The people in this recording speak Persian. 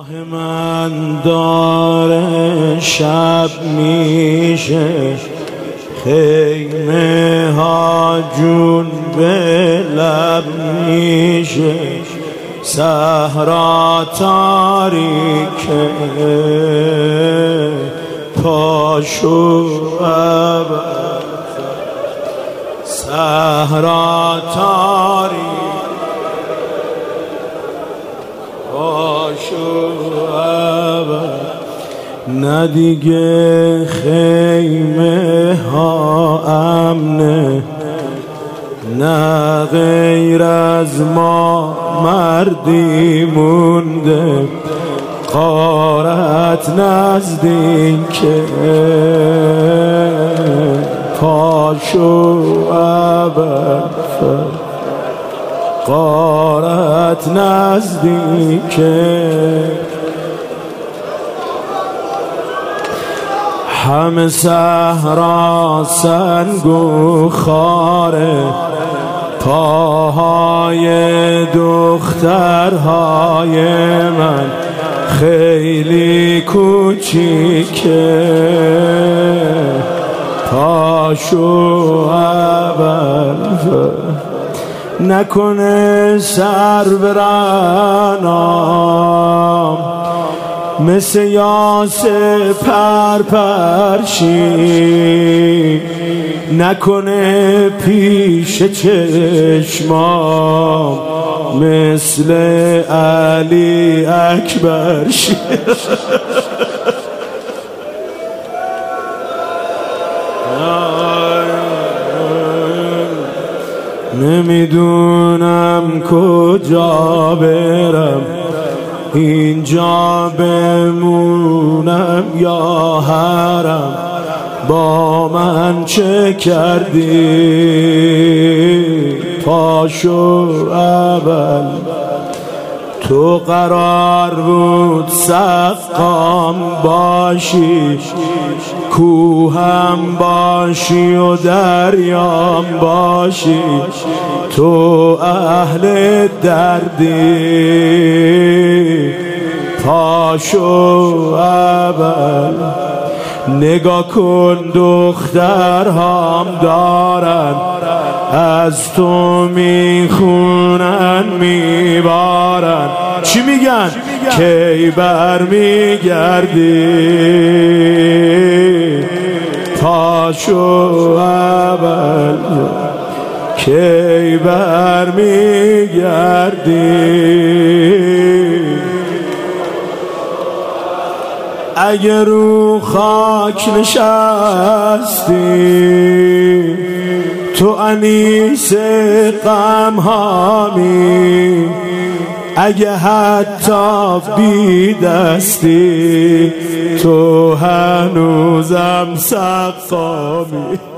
راه من داره شب میشه، خیمه ها جون به لب میشه، صحرا تاریکه پاشو ابد، صحرا تاریکه پاشو ابد. نه دیگه خیمه ها امنه، نه غیر از ما مردی مونده، غارت نزدیکه پاشو ابد، غارت نزدیکه. همه صحرا سنگ و خاره، پاهای دخترهای من خیلی کوچیکه پاشو ابد. نکنه سر برنام مثل یاس پرپرشی، نکنه پیش چشمام مثل علی اکبر شی. نمیدونم کجا برم، اینجا بمونم یا حرم، با من چه کردی پاشو ابد. تو قرار بود سقام باشی، کوهم باشی و دریام باشی، تو اهل دردی پاشو ابد. نگاه کن دخترهام دارن، از تو میخونن میبارن، چی میگن؟ کی بر میگردی پاشو ابد، کی بر میگردی. اگه رو خاک نشستی تو انیس غم هامی، اگه حتی بی دستی تو هنوزم سقامی.